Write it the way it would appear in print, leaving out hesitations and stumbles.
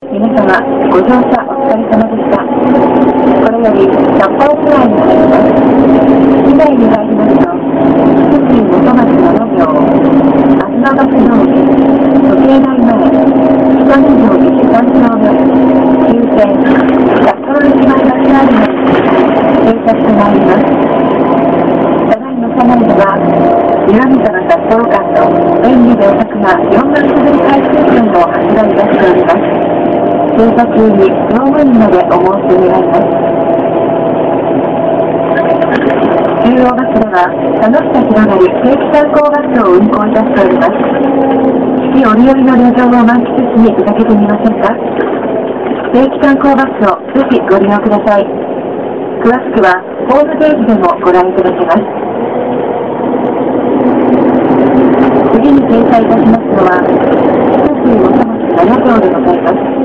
皆様、ご乗車お疲れ様でした。これより札幌市内に入ります。市内に入りますと、福井元町7両、東橋通り、時計台前、北二条西3丁目、終点、札幌駅前バスターミナルに停車してまいります。ただいま車内では、岩見沢札幌間の便利でお得な4万滑り回数券を発売いたしております。停車中に乗務員までお申し願います。中央バスでは楽しさ広がり定期観光バスを運行いたしております。四季折々の旅情を満喫しに出かけてみませんか。定期観光バスをぜひご利用ください。詳しくはホームページでもご覧いただけます。次に停車いたしますのは、福井元町7条でございます。